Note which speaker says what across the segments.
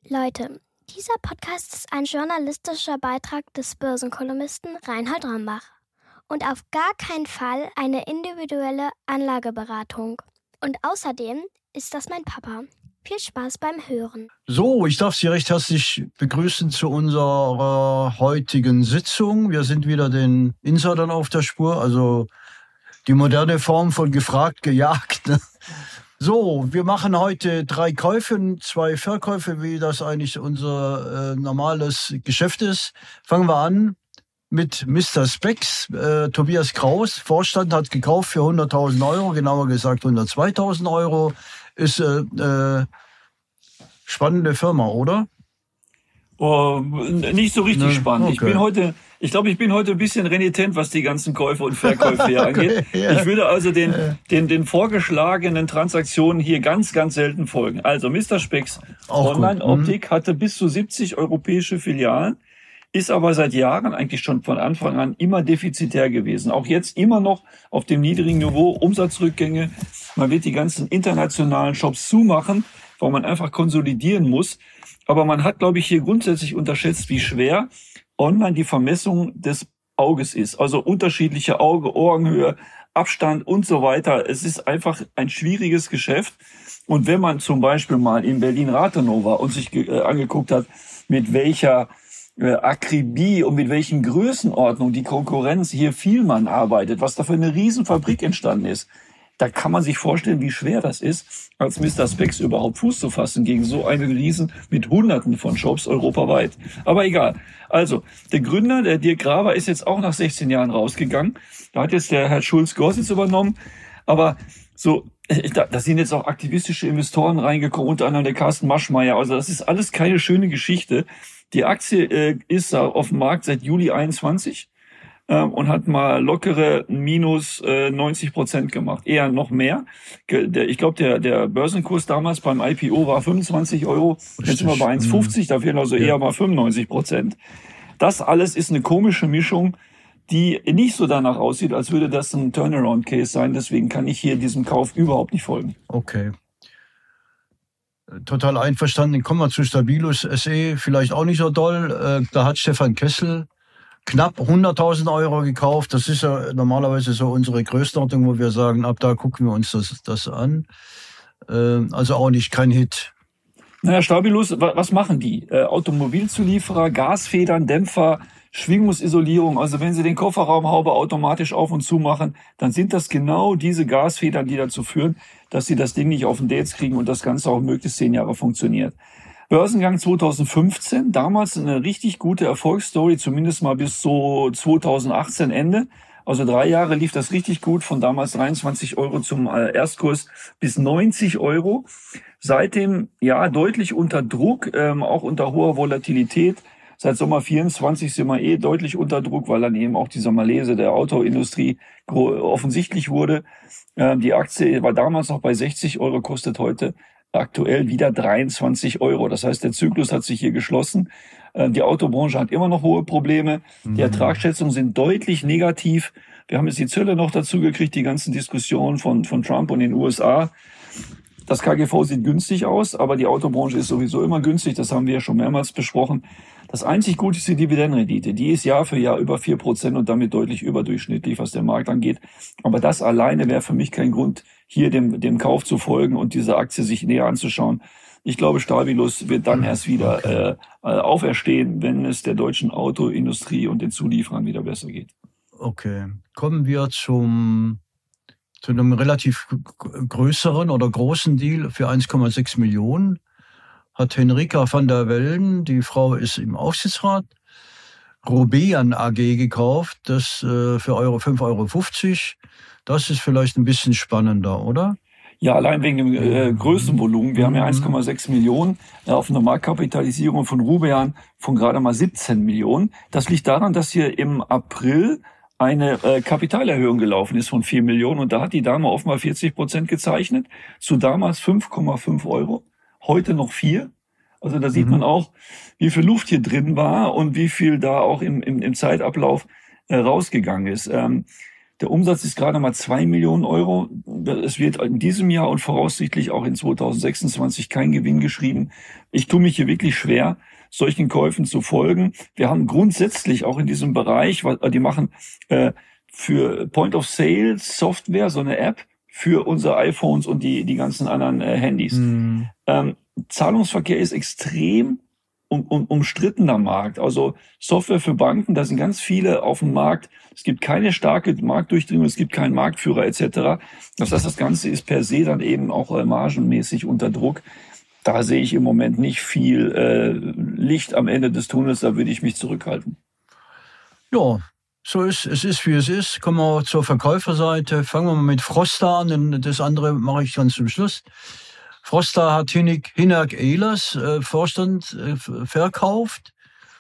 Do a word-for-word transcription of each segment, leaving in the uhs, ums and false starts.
Speaker 1: Leute, dieser Podcast ist ein journalistischer Beitrag des Börsenkolumnisten Reinhold Rombach und auf gar keinen Fall eine individuelle Anlageberatung. Und außerdem ist das mein Papa. Viel Spaß beim Hören.
Speaker 2: So, ich darf Sie recht herzlich begrüßen zu unserer heutigen Sitzung. Wir sind wieder den Insidern auf der Spur, also die moderne Form von gefragt, gejagt. Ne? So, wir machen heute drei Käufe, zwei Verkäufe, wie das eigentlich unser äh, normales Geschäft ist. Fangen wir an mit Mister Spex. Äh, Tobias Kraus, Vorstand, hat gekauft für hunderttausend Euro, genauer gesagt hundertzweitausend Euro. Ist äh, äh, spannende Firma, oder?
Speaker 3: Oh, nicht so richtig ne, spannend. Okay. Ich bin heute, ich glaube, ich bin heute ein bisschen renitent, was die ganzen Käufe und Verkäufe hier angeht. Okay, ja. Ich würde also den, den, den vorgeschlagenen Transaktionen hier ganz, ganz selten folgen. Also Mister Spex Online-Optik mhm. hatte bis zu siebzig europäische Filialen, ist aber seit Jahren eigentlich schon von Anfang an immer defizitär gewesen. Auch jetzt immer noch auf dem niedrigen Niveau, Umsatzrückgänge. Man wird die ganzen internationalen Shops zumachen, weil man einfach konsolidieren muss. Aber man hat, glaube ich, hier grundsätzlich unterschätzt, wie schwer online die Vermessung des Auges ist. Also unterschiedliche Auge, Ohrenhöhe, Abstand und so weiter. Es ist einfach ein schwieriges Geschäft. Und wenn man zum Beispiel mal in Berlin-Rathenow war und sich äh, angeguckt hat, mit welcher äh, Akribie und mit welchen Größenordnungen die Konkurrenz hier Vielmann arbeitet, was da für eine Riesenfabrik entstanden ist, da kann man sich vorstellen, wie schwer das ist, als Mister Spex überhaupt Fuß zu fassen gegen so einen Riesen mit Hunderten von Shops europaweit. Aber egal. Also, der Gründer, der Dirk Graber, ist jetzt auch nach sechzehn Jahren rausgegangen. Da hat jetzt der Herr Schulz-Gorsitz übernommen. Aber so, da, da sind jetzt auch aktivistische Investoren reingekommen, unter anderem der Carsten Maschmeyer. Also das ist alles keine schöne Geschichte. Die Aktie äh, ist auf dem Markt seit Juli einundzwanzig. Und hat mal lockere minus äh, neunzig Prozent gemacht. Eher noch mehr. Ich glaube, der, der Börsenkurs damals beim I P O war fünfundzwanzig Euro. Richtig. Jetzt sind wir bei eins fünfzig, da fehlen also ja. eher mal fünfundneunzig Prozent. Das alles ist eine komische Mischung, die nicht so danach aussieht, als würde das ein Turnaround-Case sein. Deswegen kann ich hier diesem Kauf überhaupt nicht folgen.
Speaker 2: Okay. Total einverstanden. Kommen wir zu Stabilus S E. Vielleicht auch nicht so doll. Da hat Stefan Kessel knapp hunderttausend Euro gekauft. Das ist ja normalerweise so unsere Größenordnung, wo wir sagen, ab da gucken wir uns das, das an. Ähm, also auch nicht kein Hit.
Speaker 3: Naja, Stabilus, was machen die? Äh, Automobilzulieferer, Gasfedern, Dämpfer, Schwingungsisolierung. Also wenn Sie den Kofferraumhaube automatisch auf und zu machen, dann sind das genau diese Gasfedern, die dazu führen, dass Sie das Ding nicht auf den Dates kriegen und das Ganze auch möglichst zehn Jahre funktioniert. Börsengang zweitausendfünfzehn, damals eine richtig gute Erfolgsstory, zumindest mal bis so zweitausendachtzehn Ende. Also drei Jahre lief das richtig gut, von damals dreiundzwanzig Euro zum Erstkurs bis neunzig Euro. Seitdem ja deutlich unter Druck, ähm, auch unter hoher Volatilität. Seit Sommer vierundzwanzig sind wir eh deutlich unter Druck, weil dann eben auch dieser Malaise der Autoindustrie offensichtlich wurde. Ähm, die Aktie war damals noch bei sechzig Euro, kostet heute aktuell wieder dreiundzwanzig Euro. Das heißt, der Zyklus hat sich hier geschlossen. Die Autobranche hat immer noch hohe Probleme. Die Ertragsschätzungen sind deutlich negativ. Wir haben jetzt die Zölle noch dazu gekriegt, die ganzen Diskussionen von, von Trump und den U S A. Das K G V sieht günstig aus, aber die Autobranche ist sowieso immer günstig. Das haben wir ja schon mehrmals besprochen. Das einzig Gute ist die Dividendenrendite. Die ist Jahr für Jahr über vier Prozent und damit deutlich überdurchschnittlich, was der Markt angeht. Aber das alleine wäre für mich kein Grund, hier dem, dem Kauf zu folgen und diese Aktie sich näher anzuschauen. Ich glaube, Stabilus wird dann erst wieder okay. äh, auferstehen, wenn es der deutschen Autoindustrie und den Zulieferern wieder besser geht.
Speaker 2: Okay. Kommen wir zum, zu einem relativ größeren oder großen Deal für eins Komma sechs Millionen. Hat Henrika van der Vellen, die Frau ist im Aufsichtsrat, Robean A G gekauft, das äh, für Euro, fünf Euro fünfzig. Das ist vielleicht ein bisschen spannender, oder?
Speaker 3: Ja, allein wegen dem äh, Größenvolumen. Wir haben ja eins Komma sechs Millionen äh, auf einer Marktkapitalisierung von Robean von gerade mal siebzehn Millionen. Das liegt daran, dass hier im April eine äh, Kapitalerhöhung gelaufen ist von vier Millionen und da hat die Dame offenbar vierzig Prozent gezeichnet, zu damals fünf Komma fünf Euro, heute noch vier. Also da sieht mhm. man auch, wie viel Luft hier drin war und wie viel da auch im, im, im Zeitablauf äh, rausgegangen ist. Ähm, Der Umsatz ist gerade mal zwei Millionen Euro. Es wird in diesem Jahr und voraussichtlich auch in zweitausendsechsundzwanzig kein Gewinn geschrieben. Ich tue mich hier wirklich schwer, solchen Käufen zu folgen. Wir haben grundsätzlich auch in diesem Bereich, weil die machen äh, für Point-of-Sale-Software, so eine App für unsere iPhones und die die ganzen anderen äh, Handys. Mhm. Ähm, Zahlungsverkehr ist extrem um, um, umstrittener Markt. Also Software für Banken, da sind ganz viele auf dem Markt. Es gibt keine starke Marktdurchdringung, es gibt keinen Marktführer et cetera. Das heißt, das Ganze ist per se dann eben auch äh, margenmäßig unter Druck. Da sehe ich im Moment nicht viel äh, Licht am Ende des Tunnels, da würde ich mich zurückhalten.
Speaker 2: Ja, so ist es ist, wie es ist. Kommen wir zur Verkäuferseite. Fangen wir mal mit Frosta an, denn das andere mache ich ganz zum Schluss. Frosta hat Hinak, Hinak Ehlers, äh, Vorstand, äh, verkauft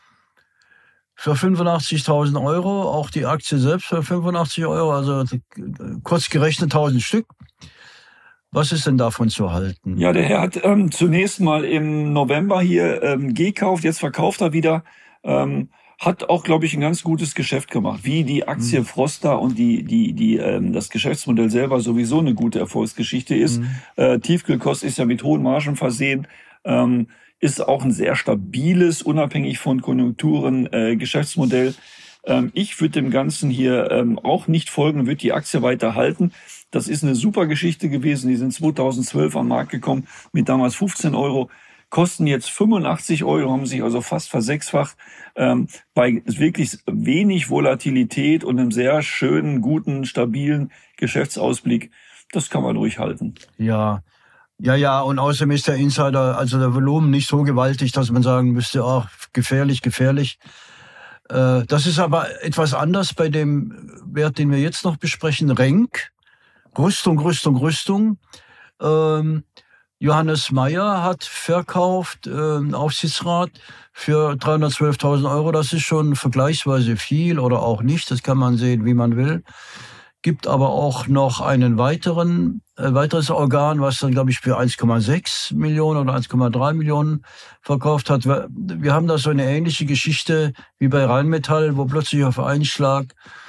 Speaker 2: für fünfundachtzigtausend Euro. Auch die Aktie selbst für fünfundachtzig Euro, also äh, kurz gerechnet tausend Stück. Was ist denn davon zu halten?
Speaker 3: Ja, der Herr hat ähm, zunächst mal im November hier ähm, gekauft, jetzt verkauft er wieder. Ähm, hat auch, glaube ich, ein ganz gutes Geschäft gemacht. Wie die Aktie mhm. Frosta und die die die ähm, das Geschäftsmodell selber sowieso eine gute Erfolgsgeschichte ist. Mhm. Äh, Tiefkühlkost ist ja mit hohen Margen versehen, ähm, ist auch ein sehr stabiles, unabhängig von Konjunkturen äh, Geschäftsmodell. Ähm, ich würde dem Ganzen hier ähm, auch nicht folgen, würde die Aktie weiter halten. Das ist eine super Geschichte gewesen. Die sind zweitausendzwölf am Markt gekommen mit damals fünfzehn Euro. Kosten jetzt fünfundachtzig Euro, haben sich also fast versechsfacht, ähm, bei wirklich wenig Volatilität und einem sehr schönen, guten, stabilen Geschäftsausblick. Das kann man durchhalten.
Speaker 2: Ja, ja, ja, und außerdem ist der Insider, also der Volumen nicht so gewaltig, dass man sagen müsste, ach, gefährlich, gefährlich. Äh, das ist aber etwas anders bei dem Wert, den wir jetzt noch besprechen, Renk. Rüstung, Rüstung, Rüstung. Ähm, Johannes Meyer hat verkauft, äh, Aufsichtsrat, für dreihundertzwölftausend Euro. Das ist schon vergleichsweise viel oder auch nicht. Das kann man sehen, wie man will. Gibt aber auch noch einen weiteren, äh, weiteres Organ, was dann, glaube ich, für eins Komma sechs Millionen oder eins Komma drei Millionen verkauft hat. Wir, wir haben da so eine ähnliche Geschichte wie bei Rheinmetall, wo plötzlich auf einen Schlag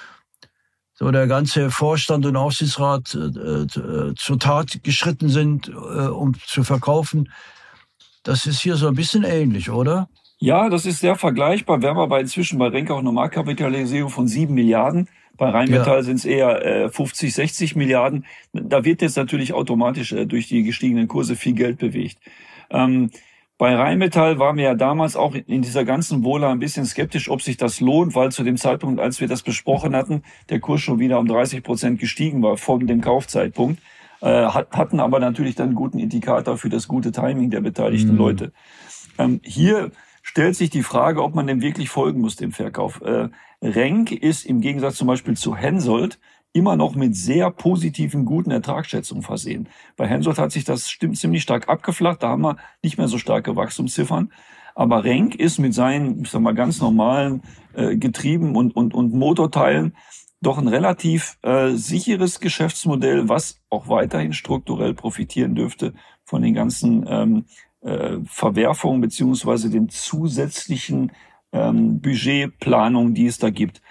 Speaker 2: so der ganze Vorstand und Aufsichtsrat äh, äh, zur Tat geschritten sind, äh, um zu verkaufen. Das ist hier so ein bisschen ähnlich, oder?
Speaker 3: Ja, das ist sehr vergleichbar. Wir haben aber inzwischen bei Renk auch eine Marktkapitalisierung von sieben Milliarden. Bei Rheinmetall ja. sind es eher äh, fünfzig, sechzig Milliarden. Da wird jetzt natürlich automatisch äh, durch die gestiegenen Kurse viel Geld bewegt. Ähm, Bei Rheinmetall waren wir ja damals auch in dieser ganzen Wohler ein bisschen skeptisch, ob sich das lohnt, weil zu dem Zeitpunkt, als wir das besprochen hatten, der Kurs schon wieder um dreißig Prozent gestiegen war von dem Kaufzeitpunkt. Äh, hatten aber natürlich dann einen guten Indikator für das gute Timing der beteiligten mhm. Leute. Ähm, hier stellt sich die Frage, ob man dem wirklich folgen muss, dem Verkauf. Äh, Renk ist im Gegensatz zum Beispiel zu Hensoldt immer noch mit sehr positiven, guten Ertragsschätzungen versehen. Bei Hensoldt hat sich das stimmt ziemlich stark abgeflacht, da haben wir nicht mehr so starke Wachstumsziffern. Aber Renk ist mit seinen, ich sag mal, ganz normalen äh, Getrieben und, und, und Motorteilen doch ein relativ äh, sicheres Geschäftsmodell, was auch weiterhin strukturell profitieren dürfte von den ganzen ähm, äh, Verwerfungen beziehungsweise den zusätzlichen ähm, Budgetplanungen, die es da gibt.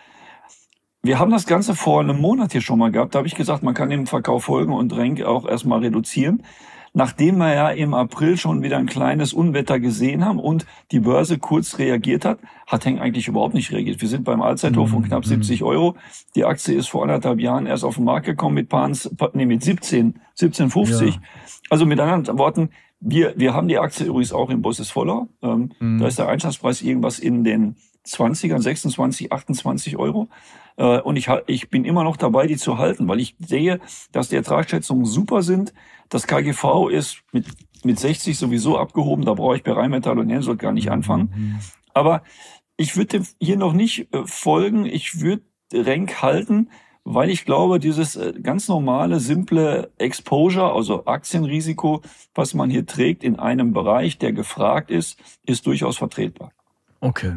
Speaker 3: Wir haben das Ganze vor einem Monat hier schon mal gehabt. Da habe ich gesagt, man kann dem Verkauf folgen und Renk auch erstmal reduzieren. Nachdem wir ja im April schon wieder ein kleines Unwetter gesehen haben und die Börse kurz reagiert hat, hat Renk eigentlich überhaupt nicht reagiert. Wir sind beim Allzeithoch von knapp siebzig Euro. Die Aktie ist vor anderthalb Jahren erst auf den Markt gekommen mit Pans, nee, mit siebzehn, siebzehn fünfzig. Ja. Also mit anderen Worten, wir, wir haben die Aktie übrigens auch im Bosses Voller. Ähm, mhm. Da ist der Einstandspreis irgendwas in den zwanzigern, sechsundzwanzig, achtundzwanzig Euro. Äh, und ich, ich bin immer noch dabei, die zu halten, weil ich sehe, dass die Ertragsschätzungen super sind. Das K G V ist mit, mit sechzig sowieso abgehoben. Da brauche ich bei Rheinmetall und Hensoldt gar nicht anfangen. Mhm. Aber ich würde hier noch nicht äh, folgen. Ich würde Renk halten, weil ich glaube, dieses äh, ganz normale, simple Exposure, also Aktienrisiko, was man hier trägt in einem Bereich, der gefragt ist, ist durchaus vertretbar.
Speaker 2: Okay.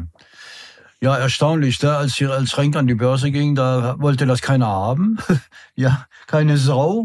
Speaker 2: Ja, erstaunlich, da, als hier als Renk an die Börse ging, da wollte das keiner haben. Ja, keine Sau.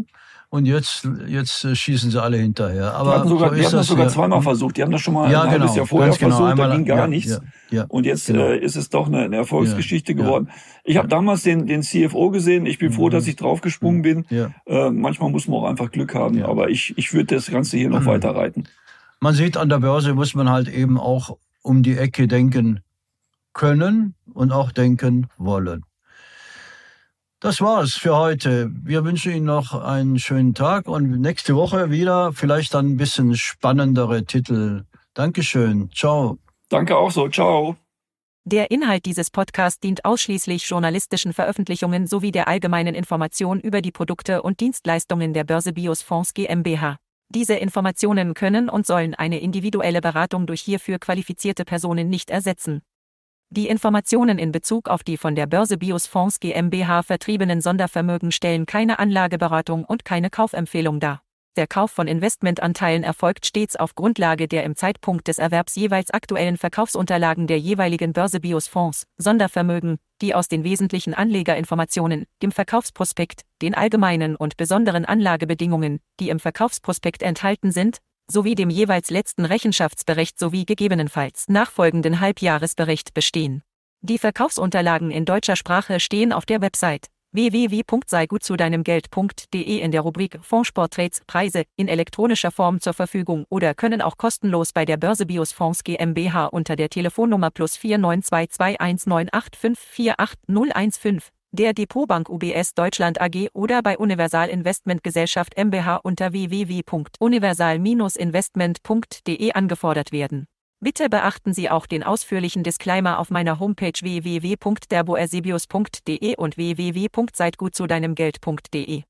Speaker 2: Und jetzt, jetzt schießen sie alle hinterher. Aber
Speaker 3: die hatten sogar,
Speaker 2: so
Speaker 3: die
Speaker 2: ist
Speaker 3: hatten das
Speaker 2: das
Speaker 3: sogar
Speaker 2: ja.
Speaker 3: zweimal versucht. Die haben das schon mal
Speaker 2: ja,
Speaker 3: ein
Speaker 2: genau,
Speaker 3: halbes Jahr vorher
Speaker 2: genau.
Speaker 3: versucht,
Speaker 2: Einmal,
Speaker 3: da ging gar
Speaker 2: ja,
Speaker 3: nichts.
Speaker 2: Ja, ja,
Speaker 3: und jetzt
Speaker 2: genau.
Speaker 3: äh, ist es doch eine, eine Erfolgsgeschichte
Speaker 2: ja,
Speaker 3: geworden.
Speaker 2: Ja.
Speaker 3: Ich habe damals den, den C F O gesehen. Ich bin mhm. froh, dass ich draufgesprungen bin.
Speaker 2: Ja.
Speaker 3: Äh, manchmal muss man auch einfach Glück haben.
Speaker 2: Ja.
Speaker 3: Aber ich, ich würde das Ganze hier noch mhm. weiter reiten.
Speaker 2: Man sieht, an der Börse muss man halt eben auch um die Ecke denken können und auch denken wollen. Das war's für heute. Wir wünschen Ihnen noch einen schönen Tag und nächste Woche wieder vielleicht dann ein bisschen spannendere Titel. Dankeschön. Ciao.
Speaker 3: Danke auch so. Ciao.
Speaker 4: Der Inhalt dieses Podcasts dient ausschließlich journalistischen Veröffentlichungen sowie der allgemeinen Information über die Produkte und Dienstleistungen der Börse Bios Fonds GmbH. Diese Informationen können und sollen eine individuelle Beratung durch hierfür qualifizierte Personen nicht ersetzen. Die Informationen in Bezug auf die von der Börse Bios Fonds GmbH vertriebenen Sondervermögen stellen keine Anlageberatung und keine Kaufempfehlung dar. Der Kauf von Investmentanteilen erfolgt stets auf Grundlage der im Zeitpunkt des Erwerbs jeweils aktuellen Verkaufsunterlagen der jeweiligen Börse Bios Fonds, Sondervermögen, die aus den wesentlichen Anlegerinformationen, dem Verkaufsprospekt, den allgemeinen und besonderen Anlagebedingungen, die im Verkaufsprospekt enthalten sind, sowie dem jeweils letzten Rechenschaftsbericht sowie gegebenenfalls nachfolgenden Halbjahresbericht bestehen. Die Verkaufsunterlagen in deutscher Sprache stehen auf der Website w w w punkt sei gut zu deinem Geld punkt de in der Rubrik Fondsporträts Preise in elektronischer Form zur Verfügung oder können auch kostenlos bei der Börse Bios Fonds GmbH unter der Telefonnummer plus vier neun zwei zwei eins neun acht fünf vier acht null eins fünf, der Depotbank U B S Deutschland A G oder bei Universal Investment Gesellschaft GmbH unter w w w punkt universal Bindestrich investment punkt de angefordert werden. Bitte beachten Sie auch den ausführlichen Disclaimer auf meiner Homepage w w w punkt der boersebios punkt de und w w w punkt seid gut zu deinem Geld punkt de.